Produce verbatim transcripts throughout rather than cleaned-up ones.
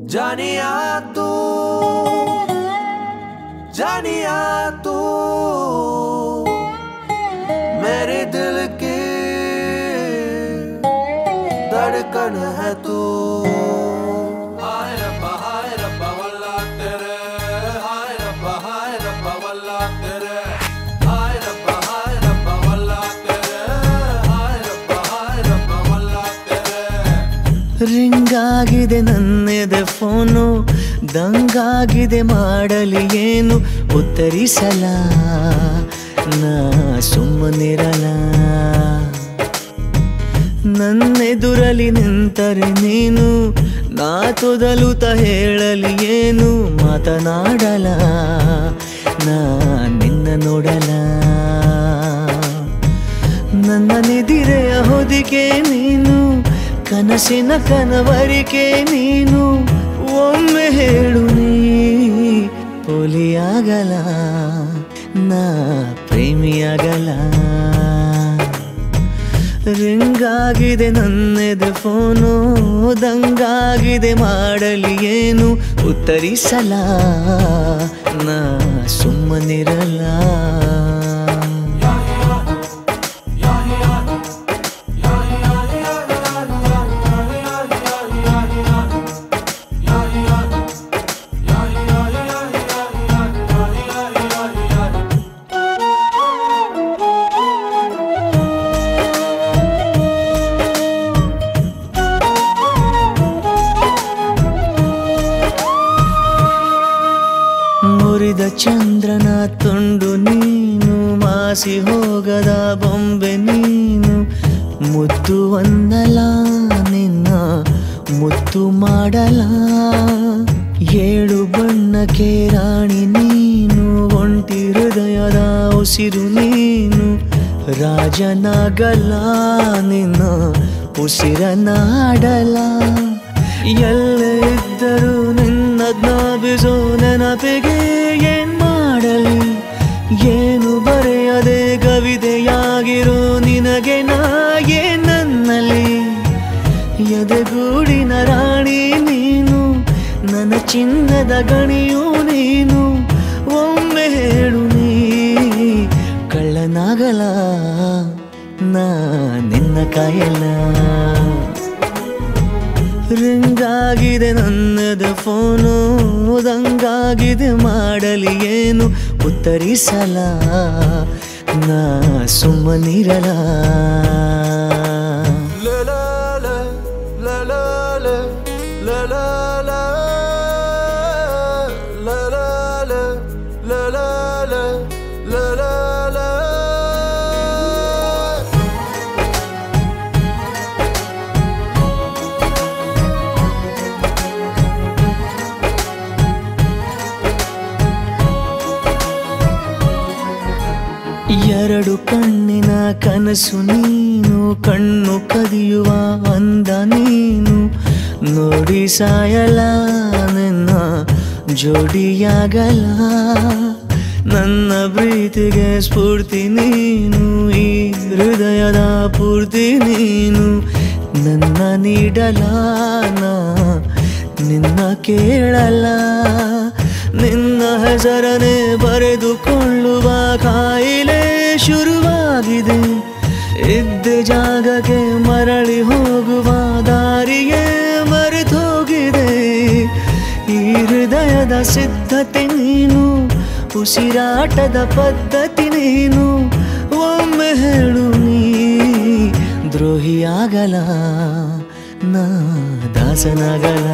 जानिया तू जानिया तू मेरे दिल की धड़कन है तू। हाय रब्बा हाय रब्बा वल्ला तेरे, हाय रब्बा हाय रब्बा वल्ला तेरे, हाय रब्बा हाय रब्बा वल्ला तेरे, हाय रब्बा हाय रब्बा वल्ला तेरे। ರಿಂಗಾಗಿದೆ ನನ್ನೆದೆ ಫೋನು, ದಂಗಾಗಿದೆ ಮಾಡಲಿ ಏನು ಉತ್ತರಿಸಲ, ನಾ ಸುಮ್ಮನಿರಲ. ನನ್ನೆದುರಲಿ ನಿಂತರೆ ನೀನು, ನಾ ತೊದಲುತ್ತ ಹೇಳಲಿ ಏನು ಮಾತನಾಡಲ, ನಾ ನಿನ್ನ ನೋಡಲ. ನನ್ನ ನಿದಿರೆಯ ಹೊದಿಕೆ ನೀನು, ಕನಸಿನ ಕನವರಿಕೆ ನೀನು. ಒಮ್ಮೆ ಹೇಳು ನೀ ಪೋಲಿಯಾಗಲ, ನಾ ಪ್ರೇಮಿಯಾಗಲ. ರಿಂಗಾಗಿದೆ ನನ್ನೆದೆ ಫೋನು, ದಂಗಾಗಿದೆ ಮಾಡಲಿ ಏನು ಉತ್ತರಿಸಲ, ನಾ ಸುಮ್ಮನಿರಲ. ಮುರಿದ ಚಂದ್ರನ ತುಂಡು ನೀನು, ಮಾಸಿ ಹೋಗದ ಬೊಂಬೆ ನೀನು. ಮುದ್ದು ಒಂದಲ ನಿನ್ನ ಮುತ್ತು ಮಾಡಲ, ಏಳು ಬಣ್ಣಕ್ಕೆ ರಾಣಿ ನೀನು. ಒಂಟಿ ಹೃದಯದ ಉಸಿರು ನೀನು, ರಾಜನಾಗಲ ನಿನ್ನ ಉಸಿರನಾಡಲ. ಎಲ್ಲೇ ಇದ್ದರೂ ನಿನ್ನ ಜ್ಞಾಪಿಸೋ ನೆನಪಿಗೆ ಏನ್ ಮಾಡಲಿ, ಏನು ಬರೆಯದೆ ಕವಿತೆಯಾಗಿರೋ ನಿನಗೆ ನಾ ಏನನ್ನಲಿ. ಎದೆಗೂಡಿನ ರಾಣಿ ನೀನು, ನನ್ನ ಚಿನ್ನದ ಗಣಿಯೂ ನೀನು. ಒಮ್ಮೆ ಹೇಳು ನೀ ಕಳ್ಳನಾಗಲ, ನಾ ನಿನ್ನ ಕಾಯಲ್ಲ. ರಿಂಗಾಗಿದೆ ನನ್ನದ ಫೋನು, ದಂಗಾಗಿದೆ ಮಾಡಲಿ ಏನು ಉತ್ತರಿಸಲ, ನಾ ಸುಮ್ಮನಿರಲ. ಎರಡು ಕಣ್ಣಿನ ಕನಸು ನೀನು, ಕಣ್ಣು ಕದಿಯುವ ಅಂದ ನೀನು. ನೋಡಿ ಸಾಯಲ ನಿನ್ನ ಜೋಡಿಯಾಗಲ, ನನ್ನ ಪ್ರೀತಿಗೆ ಸ್ಫೂರ್ತಿ ನೀನು. ಈ ಹೃದಯದ ಪೂರ್ತಿ ನೀನು, ನನ್ನ ನೀಡಲ ನಾ ನಿನ್ನ ಕೇಳಲ. ನಿನ್ನ ಹೆಸರನೆ ಬರೆದುಕೊಳ್ಳುವ ಕಾಯಿಲೆ ಶುರುವಾಗಿದೆ, ಇದ್ದ ಜಾಗಕ್ಕೆ ಮರಳಿ ಹೋಗುವ ದಾರಿಗೆ ಮರೆತೋಗಿದೆ. ಈ ಹೃದಯದ ಸಿದ್ಧತೆ ನೀನು, ಉಸಿರಾಟದ ಪದ್ಧತಿ ನೀನು. ಒಮ್ಮೆ ಹೇಳು ನೀ ದ್ರೋಹಿಯಾಗಲ, ನಾ ದಾಸನಾಗಲ.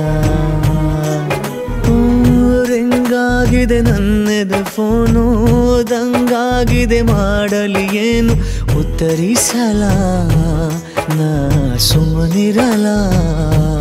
ರಿಂಗಾಗಿದೆ ನನ್ನೆದೆ ಫೋನು, ದಂಗಾಗಿದೆ ಮಾಡಲಿ ಏನು ಉತ್ತರಿಸಲ, ನಾ ಸುಮ್ಮನಿರಲ.